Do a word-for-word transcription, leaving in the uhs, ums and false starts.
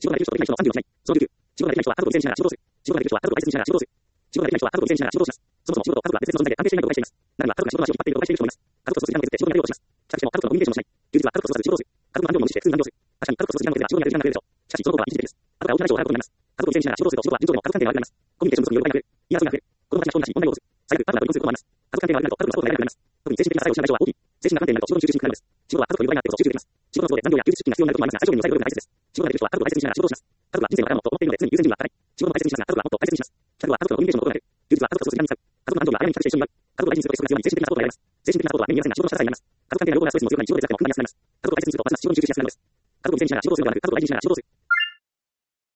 仕事ができる人とできない人の判断をしない。そのきゅう、仕事ができない人は家族と以前にしながら仕事をする。仕事ができる人は家族と愛せずにしながら仕事をする。仕事ができない人は家族と以前にしながら仕事をします。そもそも仕事と家族は別々の存在で関係していないと誤解しています。ならば家族が仕事の足を引っ張っていると誤解している人もいます。家族と数時間を削って仕事にやるようとします。帰宅しても家族とコミュニケーションをしない。休日は家族と過ごさず仕事をする。家族の安定を無視して普通に残業をする。確かに家族と数時間を削れば仕事にやる時間が増えるでしょう。しかしそのことは一時的です。家族が大きな人を払うことになります。家族と以前にしながら仕事をすると仕事は順調でも家族関係が悪くなります。コミュニケーション不足による誤解が増える。言い争いが増える。子供たちが不幸になし問題を起こす。最悪家族が離婚することもあります。家族関係が悪くなると家族のサポートが得られなくなります。特に精神的な作用を失う人は大きい。精神が不安定になると仕事に集中しにくくなるのです。仕事は家族という場になってこそ集中できます。仕事の都合で残業や休日出勤が必要になることもありますが、最小限に抑える部分が大切です。仕事ができる人は家族を大切にしながら仕事をします。家族は人生の宝物と思っているので常に優先順位は高い。仕事を大切にしますが家族はもっと大切にします。帰宅は家族とのコミュニケーションのことがある。休日は家族と過ごす時間に使う。家族の安定には親に帰って一緒にいます。家族を大事にすることが必要に精神的なサポートが得られます。精神的なサポートは目に見えませんが仕事の支えになります。家族関係が良好なストレスも強くなり仕事で辛くも負担が安くなります。家族を大切にするとますます仕事に集中しやすくなるのです。家族を以前にしながら仕事をするのではなく、家族を大事にしながら仕事をする。